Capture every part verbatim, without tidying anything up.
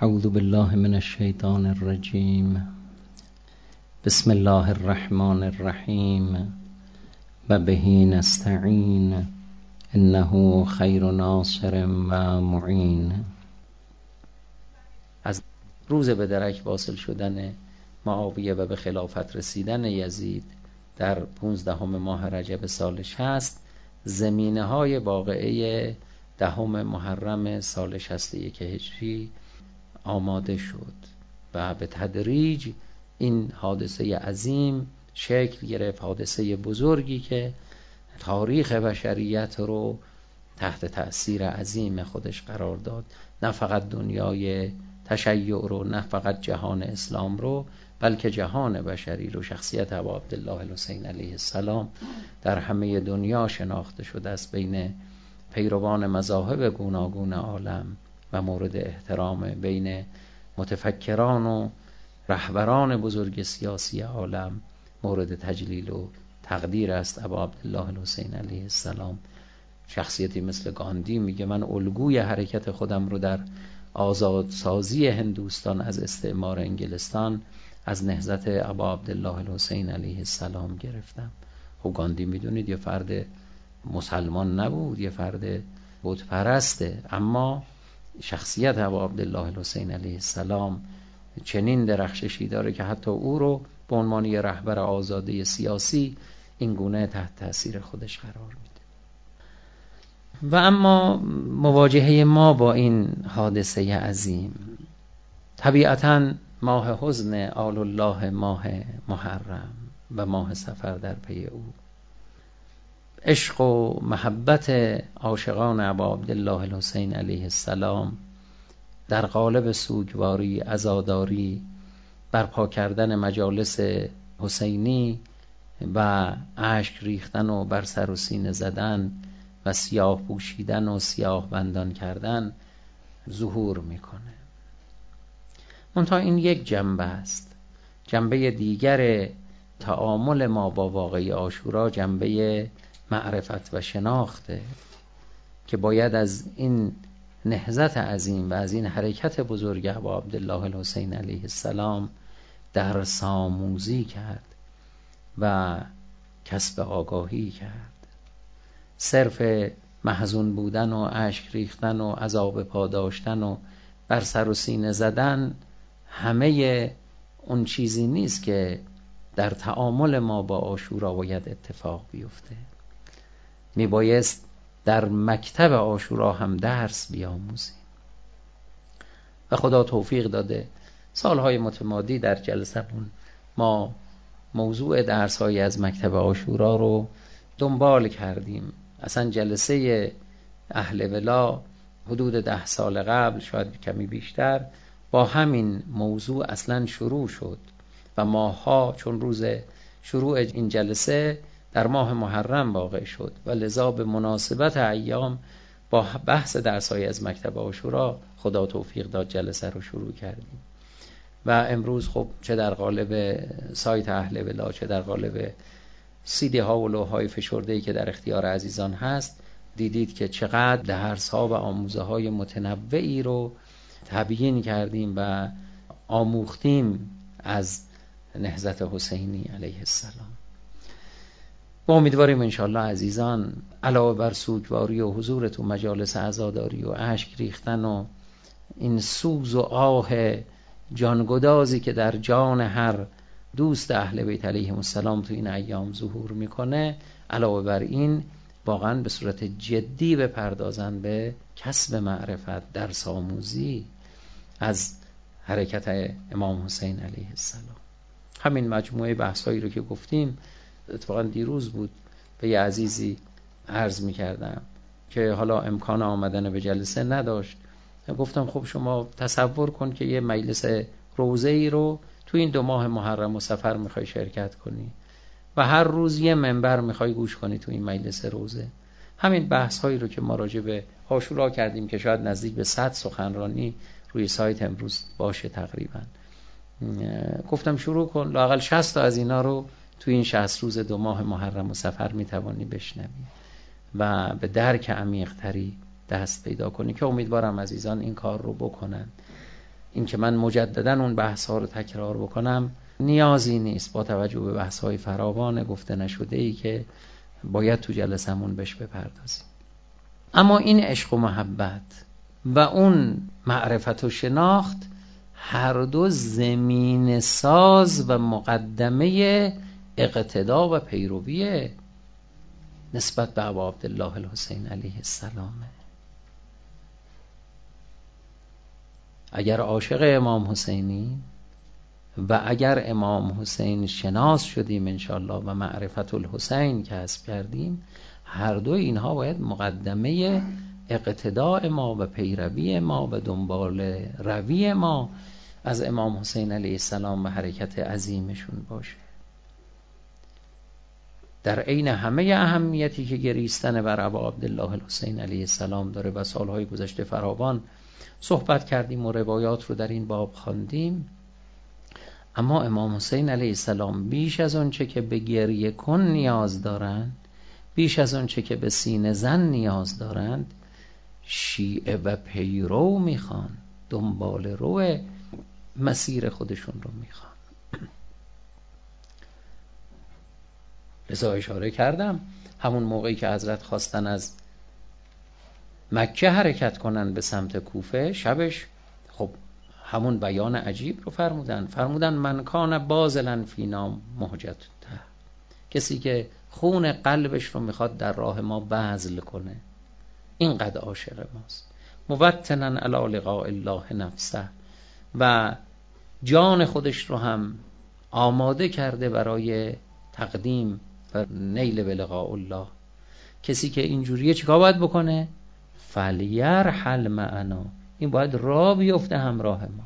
اعوذ بالله من الشیطان الرجیم. بسم الله الرحمن الرحیم و به نستعین انه خیر ناصر و معین. از روز به درک واصل شدن معاویه و به خلافت رسیدن یزید در پونزدهم ماه رجب سال شصت، زمینه های واقعه دهم محرم سال شصت و یک هجری آماده شد و به تدریج این حادثه عظیم شکل گرفت، حادثه بزرگی که تاریخ بشریت رو تحت تأثیر عظیم خودش قرار داد، نه فقط دنیای تشیع رو، نه فقط جهان اسلام رو، بلکه جهان بشری رو. شخصیت ابا عبدالله الحسین علیه السلام در همه دنیا شناخته شده است، بین پیروان مذاهب گوناگون عالم و مورد احترام، بین متفکران و رهبران بزرگ سیاسی عالم مورد تجلیل و تقدیر است. ابا عبدالله الحسین علیه السلام شخصیتی مثل گاندی میگه من الگوی حرکت خودم رو در آزادسازی هندوستان از استعمار انگلستان از نهضت ابا عبدالله الحسین علیه السلام گرفتم. خب گاندی میدونید یه فرد مسلمان نبود، یه فرد بت پرسته، اما شخصیت ابا عبدالله الحسین علیه السلام چنین درخششی داره که حتی او رو به عنوان یه رهبر آزاده سیاسی این گونه تحت تأثیر خودش قرار میده. و اما مواجهه ما با این حادثه عظیم، طبیعتاً ماه حزن آل الله، ماه محرم و ماه سفر در پی او، عشق و محبت عاشقان ابا عبدالله الحسین علیه السلام در قالب سوگواری، عزاداری، برپا کردن مجالس حسینی و اشک ریختن و بر سر و سینه زدن و سیاه پوشیدن و سیاه بندان کردن ظهور میکنه. منتها این یک جنبه است. جنبه دیگر تعامل ما با واقعی عاشورا جنبه معرفت و شناخته که باید از این نهضت عظیم و از این حرکت بزرگ ابا عبدالله الحسین علیه السلام درس آموزی کرد و کسب آگاهی کرد. صرف محزون بودن و اشک ریختن و عذاب پاداشتن و بر سر و سینه زدن همه اون چیزی نیست که در تعامل ما با عاشورا باید اتفاق بیفته. می بایست در مکتب عاشورا هم درس بیاموزیم و خدا توفیق داده سالهای متمادی در جلسمون ما موضوع درس‌های از مکتب عاشورا رو دنبال کردیم. اصلا جلسه اهل ولا حدود ده سال قبل، شاید کمی بیشتر، با همین موضوع اصلا شروع شد و ماها چون روز شروع این جلسه در ماه محرم واقع شد و لذا به مناسبت ایام با بحث درس‌های از مکتب عاشورا خدا توفیق داد جلسه رو شروع کردیم. و امروز خب چه در قالب سایت اهل ولا، چه در قالب سیدی ها و لوح‌های فشرده‌ای که در اختیار عزیزان هست، دیدید که چقدر درس‌ها و آموزه های متنوعی رو تبیین کردیم و آموختیم از نهضت حسینی علیه السلام. و امیدواریم انشاءالله عزیزان علاوه بر سوگواری و حضور تو مجالس عزاداری و اشک ریختن و این سوز و آه جانگدازی که در جان هر دوست اهل بیت علیهم السلام تو این ایام ظهور میکنه، علاوه بر این واقعا به صورت جدی بپردازن به کسب معرفت، درس آموزی از حرکت امام حسین علیه السلام. همین مجموعه بحثایی رو که گفتیم، اتفاقا دیروز بود به یه عزیزی عرض میکردم که حالا امکان آمدن به جلسه نداشت، گفتم خب شما تصور کن که یه مجلس روزه‌ای رو تو این دو ماه محرم و سفر میخوای شرکت کنی و هر روز یه منبر میخوای گوش کنی تو این مجلس روزه. همین بحث هایی رو که ما راجع به عاشورا کردیم که شاید نزدیک به صد سخنرانی روی سایت امروز باشه تقریبا، گفتم شروع کن، لااقل شصت تا از اینا رو تو این شصت روز دو ماه محرم و سفر میتوانی بشنوی و به درک عمیق تری دست پیدا کنی، که امیدوارم عزیزان این کار رو بکنن. این که من مجددا اون بحث ها رو تکرار بکنم نیازی نیست، با توجه به بحث های فراوان گفته نشده ای که باید تو جلسمون بهش بپردازیم. اما این عشق و محبت و اون معرفت و شناخت هر دو زمین ساز و مقدمه اقتدا و پیروی نسبت به ابا عبدالله الحسین علیه السلامه. اگر عاشق امام حسینی و اگر امام حسین شناس شدیم انشاءالله و معرفت الحسین کسب کردیم، هر دو اینها باید مقدمه اقتداء ما و پیروی ما و دنبال روی ما از امام حسین علیه السلام و حرکت عظیمشون باشه. در عین همه اهمیتی که گریستن بر ابا عبدالله الحسین علیه السلام داره و سالهای گذشته فراوان صحبت کردیم و روایات رو در این باب خواندیم، اما امام حسین علیه السلام بیش از اون چه که به گریه کن نیاز دارند، بیش از اون چه که به سینه زن نیاز دارند، شیعه و پیرو میخوان، دنبال رو مسیر خودشون رو میخوان. لذا اشاره کردم همون موقعی که حضرت خواستن از مکه حرکت کنن به سمت کوفه، شبش خب همون بیان عجیب رو فرمودن فرمودن من کان بازلن فینا مهجته، کسی که خون قلبش رو میخواد در راه ما بذل کنه اینقدر عاشق ماست. موطنا علی لقاء الله نفسه، و جان خودش رو هم آماده کرده برای تقدیم و نیل به لقاء الله. کسی که اینجوریه چیکار باید بکنه؟ فلیرحل معنا، این باید راه بیفته همراه ما.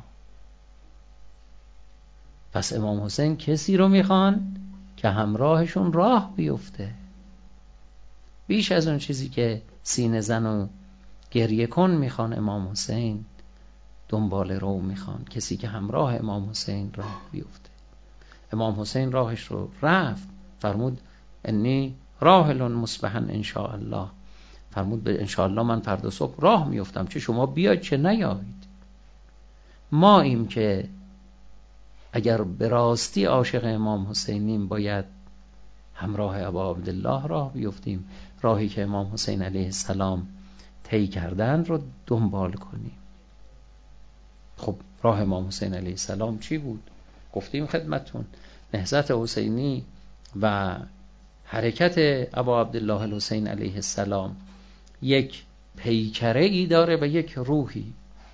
پس امام حسین کسی رو میخوان که همراهشون راه بیفته. بیش از اون چیزی که سینه زن و گریه کن میخوان، امام حسین دنبال رو میخوان، کسی که همراه امام حسین راه بیفته. امام حسین راهش رو رفت، فرمود انی راحل مصبحا انشاء الله، فرمود به انشاء الله من فردا صبح راه میفتم، چه شما بیاید چه نیایید. ما ایم که اگر به راستی عاشق امام حسینیم باید همراه ابا عبدالله راه بیفتیم، راهی که امام حسین علیه السلام طی کردن رو دنبال کنیم. خب راه امام حسین علیه السلام چی بود؟ گفتیم خدمتون، نهضت حسینی و حرکت ابا عبدالله الحسین علیه السلام یک پیکره ای داره و یک روحی.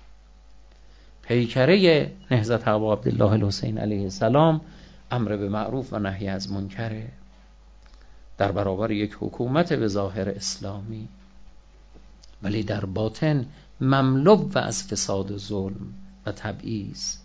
پیکره نهضت ابا عبدالله الحسین علیه السلام امر به معروف و نهی از منکره در برابر یک حکومت به ظاهر اسلامی، ولی در باطن مملو و از فساد و ظلم و تبعیض.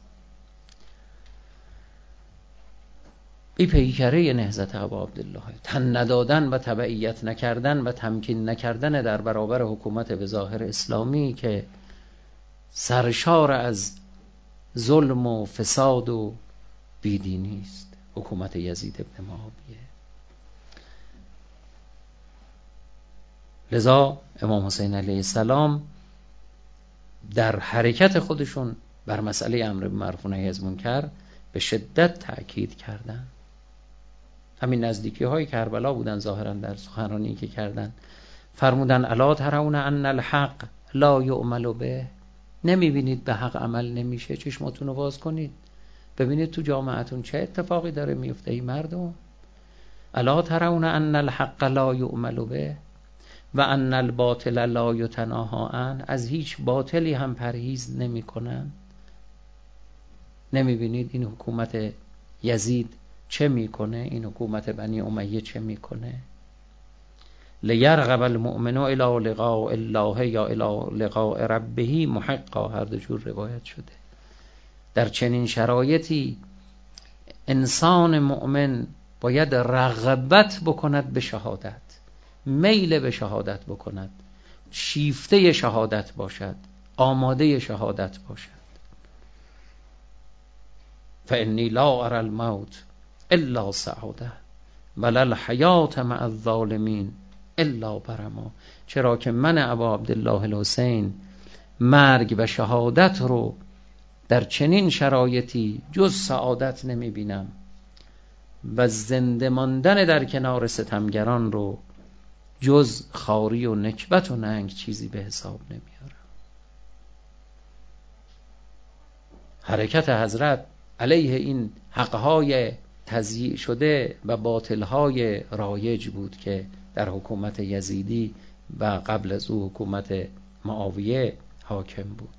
این پیکره نهضت ابا عبدالله، تن ندادن و تبعیت نکردن و تمکین نکردن در برابر حکومت به ظاهر اسلامی که سرشار از ظلم و فساد و بیدینی است، حکومت یزید بن معاویه. لذا امام حسین علیه السلام در حرکت خودشون بر مسئله امر به معروف و نهی از منکر به شدت تأکید کردن. همین نزدیکی های کربلا بودن ظاهرا در سخنرانی که کردن، فرمودن الا ترون ان الحق لا یعمل به، نمی بینید به حق عمل نمیشه؟ چشماتون رو باز کنید ببینید تو جامعتون چه اتفاقی داره میفته. ای مردم، الا ترون ان الحق لا یعمل به و ان الباطل لا یتناهی عنه، از هیچ باطلی هم پرهیز نمی کنن. نمی بینید این حکومت یزید چه میکنه؟ این حکومت بنی امیه چه میکنه؟ لیرغب المؤمن الی لقاء الله یا الی لقاء ربه محقا، هر دو جور روایت شده. در چنین شرایطی انسان مؤمن باید رغبت بکند به شهادت، میل به شهادت بکند، شیفته شهادت باشد، آماده شهادت باشد. فانی لا اری الموت الا سعاده ولا الحیات مع الظالمین الا برما، چرا که من ابا عبدالله الحسین مرگ و شهادت رو در چنین شرایطی جز سعادت نمی بینم و زنده ماندن در کنار ستمگران رو جز خواری و نکبت و ننگ چیزی به حساب نمیارم. حرکت حضرت علیه این حقهای تضییع شده و باطلهای رایج بود که در حکومت یزیدی و قبل از او حکومت معاویه حاکم بود.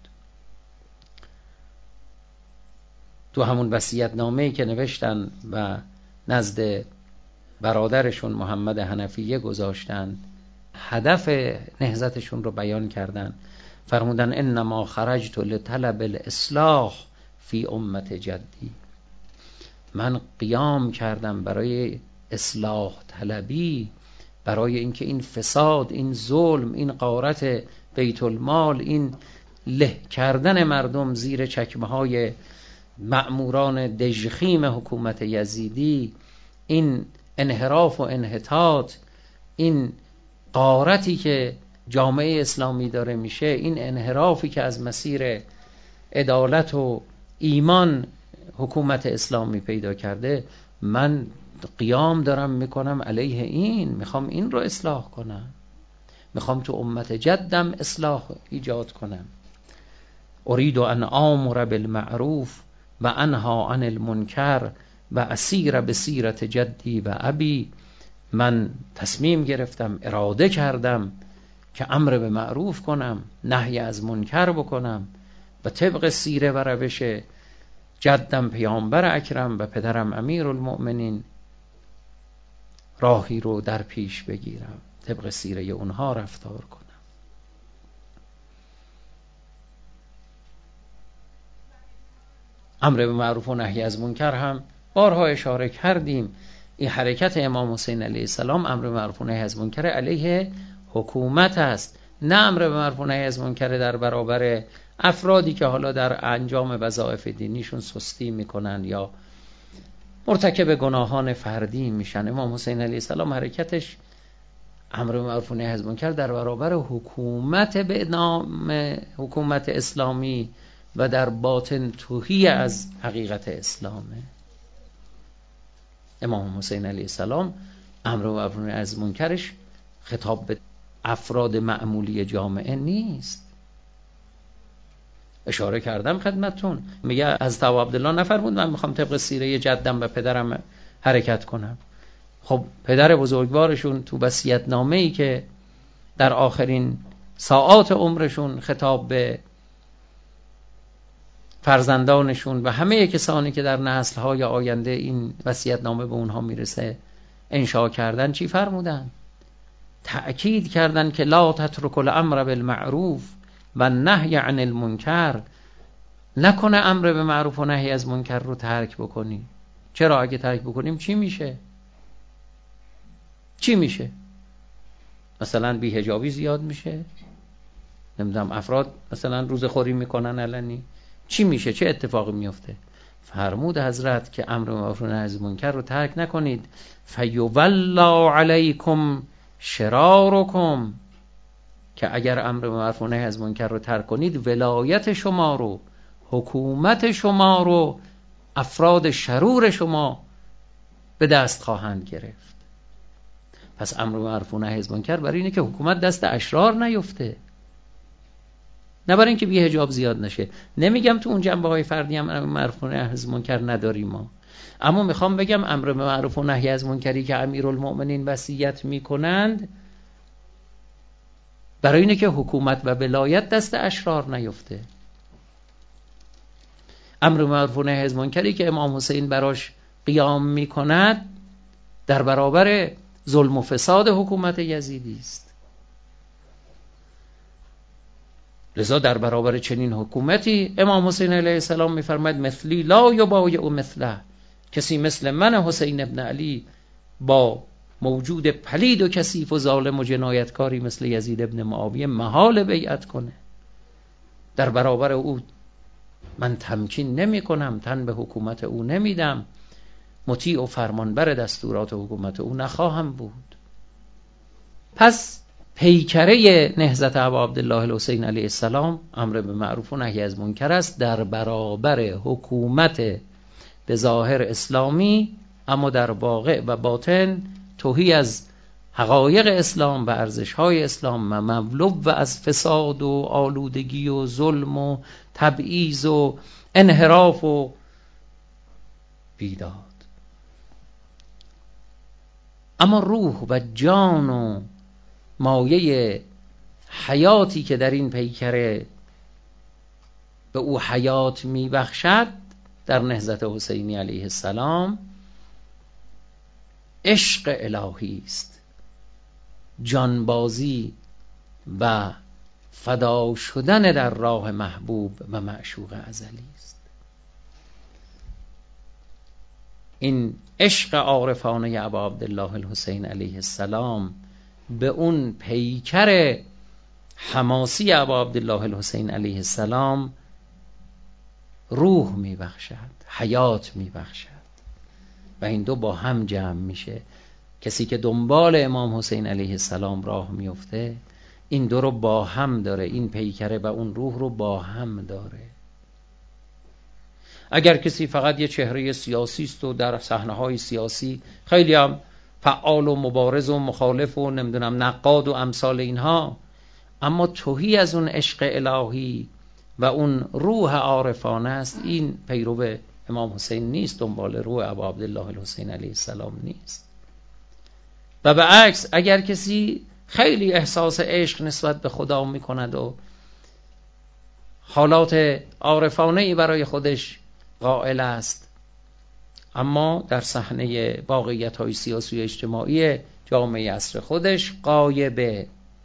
تو همون وصیت نامه‌ای که نوشتن و نزد برادرشون محمد حنفیه گذاشتن، هدف نهضتشون رو بیان کردن. فرمودن انما خرجت لطلب الاصلاح فی امت جدی، من قیام کردم برای اصلاح طلبی، برای اینکه این فساد، این ظلم، این غارت بیت المال، این له کردن مردم زیر چکمه های مأموران دژخیم حکومت یزیدی، این انحراف و انحطاط، این غارتی که جامعه اسلامی داره میشه، این انحرافی که از مسیر عدالت و ایمان حکومت اسلامی پیدا کرده، من قیام دارم میکنم علیه این، میخوام این رو اصلاح کنم، میخوام تو امت جدم اصلاح ایجاد کنم. اريد ان آمر بالمعروف و انها عن المنکر و اسیر بسیرت جدی و ابی، من تصمیم گرفتم، اراده کردم که امر به معروف کنم، نهی از منکر بکنم و طبق سیره و روش جدم پیامبر اکرم و پدرم امیرالمؤمنین راهی رو در پیش بگیرم، طبق سیره اونها رفتار کنم. امر به معروف و نهی از منکر هم بارها اشاره کردیم. این حرکت امام حسین علیه السلام امر به معروف و نهی از منکر علیه حکومت است، نه امر به معروف و نهی از منکر در برابر افرادی که حالا در انجام وظایف دینیشون سستی میکنن یا مرتکب گناهان فردی میشن. امام حسین علیه السلام حرکتش امر به معروف و نهی از منکر در برابر حکومت به نام حکومت اسلامی و در باطن توهی از حقیقت اسلامه. امام حسین علیه السلام امر به معروف و نهی از منکرش خطاب به افراد معمولی جامعه نیست. اشاره کردم خدمتتون، میگه از ابو عبدالله نفرمود من میخوام طبق سیره جدم و پدرم حرکت کنم. خب پدر بزرگوارشون تو وصیت نامه‌ای که در آخرین ساعات عمرشون خطاب به فرزندانشون و همه کسانی که در نسل‌های آینده این وصیت نامه به اونها میرسه انشا کردن، چی فرمودن؟ تأکید کردن که لا تترک الامر بالمعروف و نهی عن المنکر، نکنه امر به معروف و نهی از منکر رو ترک بکنی. چرا؟ اگه ترک بکنیم چی میشه؟ چی میشه؟ مثلا بی‌حجابی زیاد میشه، نمیدونم افراد مثلا روزخوری میکنن علنی، چی میشه؟ چه اتفاقی میفته؟ فرمود حضرت که امر به معروف و نهی از منکر رو ترک نکنید، فیولا علیکم شرارکم، که اگر امر به معروف و نهی از منکر رو ترک کنید، ولایت شما رو، حکومت شما رو افراد شرور شما به دست خواهند گرفت. پس امر به معروف و نهی از منکر برای اینه که حکومت دست اشرار نیفته، نه برای اینکه بی‌حجاب زیاد نشه. نمیگم تو اون جنبه های فردی هم امر به معروف و نهی از منکر نداریم ما، اما میخوام بگم امر به معروف و نهی از منکری که امیرالمؤمنین وصیت میکنند برای اینه که حکومت و ولایت دست اشرار نیفته. امر به معروف و نهی از منکری که امام حسین براش قیام میکند در برابر ظلم و فساد حکومت یزیدی است. لذا در برابر چنین حکومتی امام حسین علیه السلام میفرماید مثلی لا یبایع مثله، کسی مثل من حسین ابن علی با موجود پلید و کثیف و ظالم و جنایتکاری مثل یزید ابن معاویه محال بیعت کنه. در برابر او من تمکین نمی کنم، تن به حکومت او نمیدم، مطیع و فرمانبر دستورات حکومت او نخواهم بود. پس پیکره نهضت ابا عبدالله الحسین علیه السلام امر به معروف و نهی از منکر است در برابر حکومت به ظاهر اسلامی اما در واقع و باطن توهی از حقایق اسلام و ارزش‌های اسلام و مملو و از فساد و آلودگی و ظلم و تبعیض و انحراف و بیداد. اما روح و جان و مایه حیاتی که در این پیکره به او حیات میبخشد در نهضت حسینی علیه السلام عشق الهی است، جانبازی و فدا شدن در راه محبوب و معشوق ازلی است. این عشق عارفانه ابا عبدالله الحسین علیه السلام به اون پیکر حماسی ابا عبدالله الحسین علیه السلام روح میبخشد، حیات میبخشد و این دو با هم جمع میشه. کسی که دنبال امام حسین علیه السلام راه میفته این دو رو با هم داره، این پیکره و اون روح رو با هم داره. اگر کسی فقط یه چهره سیاسی است و در صحنه‌های سیاسی خیلی هم فعال و مبارز و مخالف و نمیدونم نقاد و امثال اینها، اما توهی از اون عشق الهی و اون روح عارفانه است، این پیرو امام حسین نیست، دنبال روح ابا عبدالله الحسین علیه السلام نیست. و به عکس اگر کسی خیلی احساس عشق نسبت به خدا میکند و حالات عارفانه‌ای برای خودش قائل است، اما در صحنه واقعیت‌های سیاسی و اجتماعی جامعه عصر خودش غایبه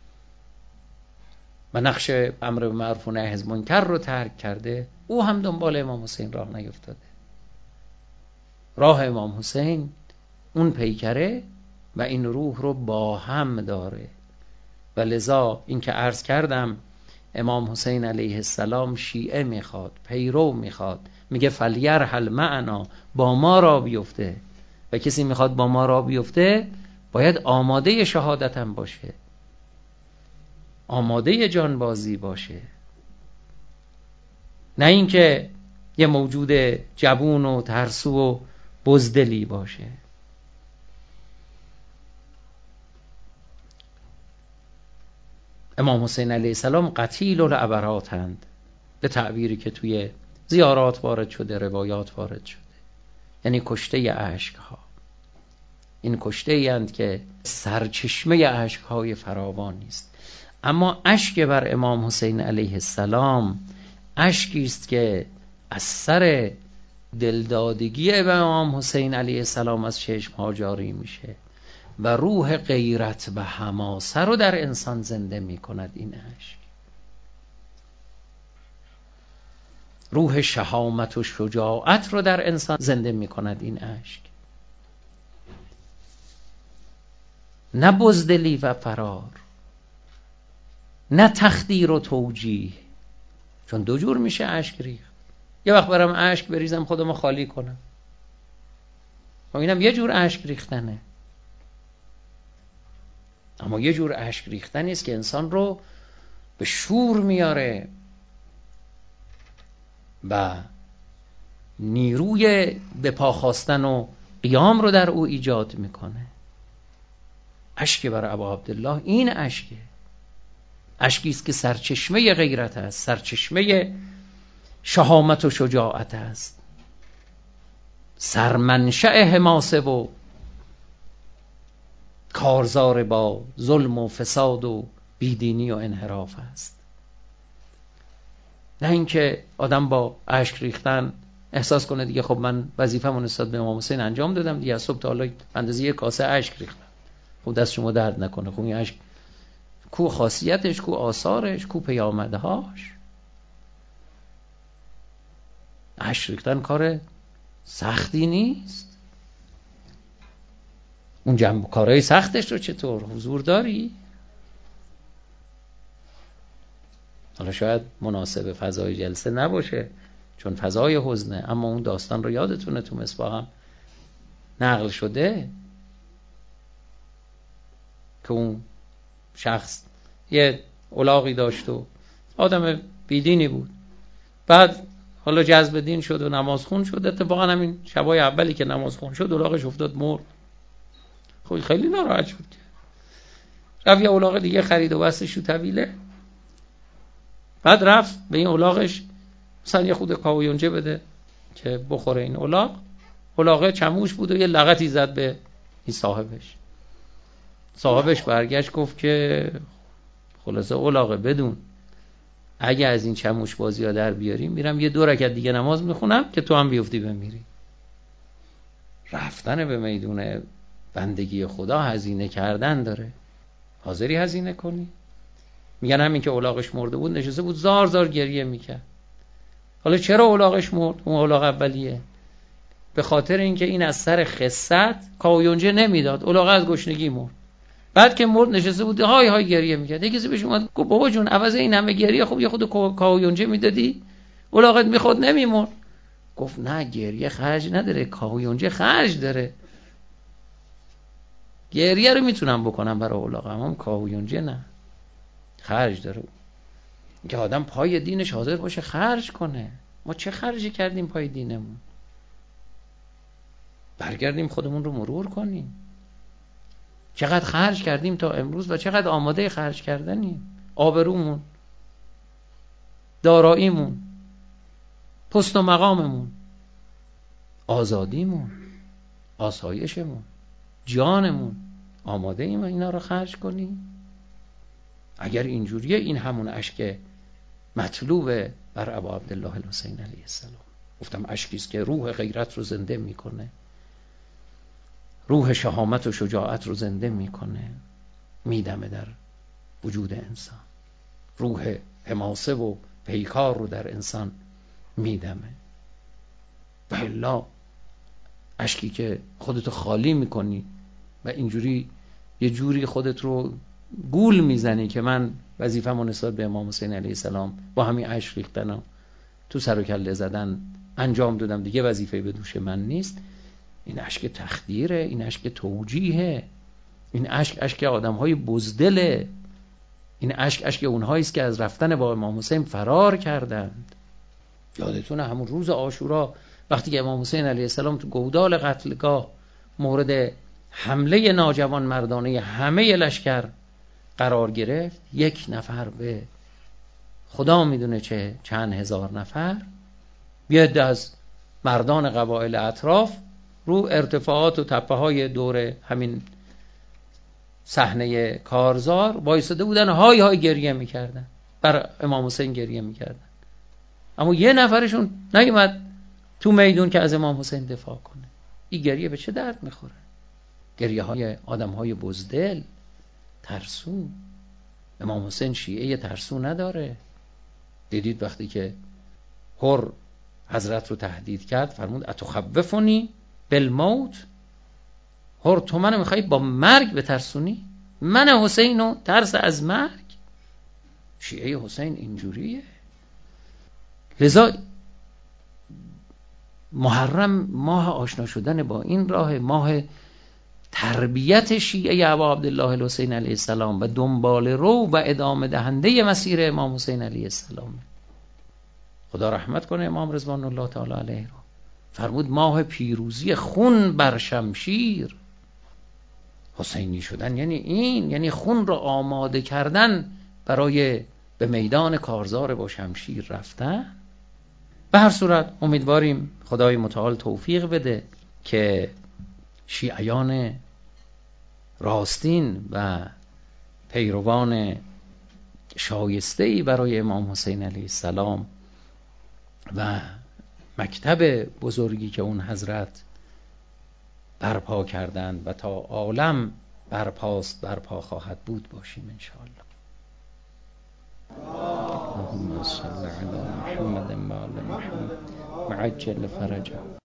و نقش امر به معروف و نهی از منکر رو ترک کرده، او هم دنبال امام حسین راه نیفتاده. راه امام حسین اون پیکره و این روح رو با هم داره و لذا این که عرض کردم امام حسین علیه السلام شیعه میخواد، پیرو میخواد، میگه فلیرحل معنا، با ما را بیفته. و کسی میخواد با ما را بیفته باید آماده شهادت هم باشه، آماده جانبازی باشه، نه اینکه یه موجود جوون و ترسو و بزدلی باشه. امام حسین علیه السلام قتیل العبراتند، به تعبیری که توی زیارات وارد شده، روایات وارد شده، یعنی کشته عشق ها. این کشته ایند که سرچشمه عشق های فراوانی است. اما اشک بر امام حسین علیه السلام اشکی است که از سر دلدادگی به امام حسین علیه السلام از چشم ها جاری میشه و روح غیرت و حماسه رو در انسان زنده میکند. این اشک روح شهامت و شجاعت رو در انسان زنده میکند. این اشک نه بزدلی و فرار، نه تخدیر و توجیه، چون دو جور میشه اشک ریخت. یه وقت برم اشک بریزم خودمو خالی کنم، و اینم یه جور اشک ریختنه. اما یه جور اشک ریختنی است که انسان رو به شور میاره و نیروی به پا خواستن و قیام رو در او ایجاد میکنه. اشک برای ابا عبدالله این اشکه، اشکی است که سرچشمه غیرت است، سرچشمه شهامت و شجاعت است، سرمنشأ حماسه و کارزار با ظلم و فساد و بیدینی و انحراف است. نه اینکه آدم با اشک ریختن احساس کنه دیگه خب من وظیفه‌مو نسبت به امام حسین انجام دادم دیگه، از صبح تا حالا اندازه یک کاسه اشک ریختم، خب دست شما درد نکنه. خب این اشک کو خاصیتش، کو آثارش، کو پیامدهاش؟ اشک ریختن کار سختی نیست. اون جنب کارهای سختش رو چطور حضور داری؟ حالا شاید مناسب فضای جلسه نباشه چون فضای حزنه، اما اون داستان رو یادتونه تو مصباح هم نقل شده که اون شخص یه الاغی داشت و آدم بیدینی بود، بعد حالا جذب دین شد و نماز خون شد. اتفاقا همین شبای اولی که نماز خون شد الاغش افتاد مرد. خب خیلی ناراحت شد، رفت یه الاغ دیگه خرید و بستش تو طویله. بعد رفت به این الاغش مثلا یه خود کاویونجه بده که بخوره این الاغ. الاغه چموش بود و یه لغتی زد به این صاحبش. صاحبش برگشت گفت که خلاصه الاغه بدون اگه از این چموش بازی ها در بیاریم میرم یه دو رکعت دیگه نماز میخونم که تو هم بیفتی بمیری. رفتن به میدون بندگی خدا هزینه کردن داره. حاضری هزینه کنی؟ میگن همین که الاغش مرده بود نشسته بود زار زار گریه میکرد. حالا چرا الاغش مرد؟ اون الاغ اولیه به خاطر اینکه این از سر خست کاویونجه نمیداد، الاغ از گشنگی مرد. بعد که مرد نشسته بود های های گریه میکرد. یکی کسی بهش اومد گفت بابا جون عوض این همه گریه خب یه خود کاویونجه میدادی الاغت میخواد نمیمرد. گفت نه گریه خرج نداره، کاویونجه خرج داره. گریه رو میتونم بکنم برای الاغ، اما کاویونجه نه، خرج داره. که آدم پای دینش حاضر باشه خرج کنه. ما چه خرجی کردیم پای دینمون؟ برگردیم خودمون رو مرور کنیم. چقدر خرج کردیم تا امروز و چقدر آماده خرج کردنیم؟ آبرومون، داراییمون، پست و مقاممون، آزادیمون، آسایشمون، جانمون، آماده ایم اینا رو خرج کنیم؟ اگر اینجوریه این همون اشک مطلوبه بر ابا عبدالله الحسین علیه السلام. گفتم اشکی است که روح غیرت رو زنده میکنه، روح شهامت و شجاعت رو زنده میکنه، میدمه در وجود انسان. روح حماسه و پیکار رو در انسان میدمه. و الا اشکی که خودتو خالی میکنی و اینجوری یه جوری خودت رو گول میزنی که من وظیفه‌مو نسبت به امام حسین علیه السلام با همین اشک ریختن تو سر و کله زدن انجام دادم، دیگه وظیفه به دوش من نیست. این اشک تخدیره، این اشک توجیهه، این اشک اشک آدم‌های بزدله، این اشک اشک اونهایی است که از رفتن با امام حسین فرار کردند. یادتونه همون روز عاشورا وقتی که امام حسین علیه السلام تو گودال قتلگاه مورد حمله ناجوان مردانه همه لشکر قرار گرفت، یک نفر به خدا میدونه چه چند هزار نفر بیاد از مردان قبایل اطراف رو ارتفاعات و تپه های دور همین صحنه کارزار وایساده بودن، های های گریه میکردن، بر امام حسین گریه میکردن. اما یه نفرشون نیومد تو میدون که از امام حسین دفاع کنه. این گریه به چه درد میخوره؟ گریه های آدم های بزدل، ترسو. امام حسین شیعه ترسو نداره. دیدید وقتی که حر حضرت رو تهدید کرد فرمود اتخوفنی بالموت؟ حر تو منو میخوایی با مرگ بترسونی؟ من حسینو ترس از مرگ؟ شیعه حسین اینجوریه. لذا محرم ماه آشنا شدن با این راه، ماه تربیت شیعه ابا عبدالله الحسین علیه السلام و دنبال رو و ادامه دهنده مسیر امام حسین علیه السلام. خدا رحمت کنه امام رضوان الله تعالی علیه رو. فرمود ماه پیروزی خون بر شمشیر. حسینی شدن یعنی این، یعنی خون را آماده کردن برای به میدان کارزار با شمشیر رفتن. به هر صورت امیدواریم خدای متعال توفیق بده که شیعیان راستین و پیروان شایسته‌ای برای امام حسین علیه السلام و مکتب بزرگی که اون حضرت برپا کردند و تا عالم برپاست برپا خواهد بود باشیم انشاءالله. اللهم صل علی محمد و آل محمد وعجل فرجه.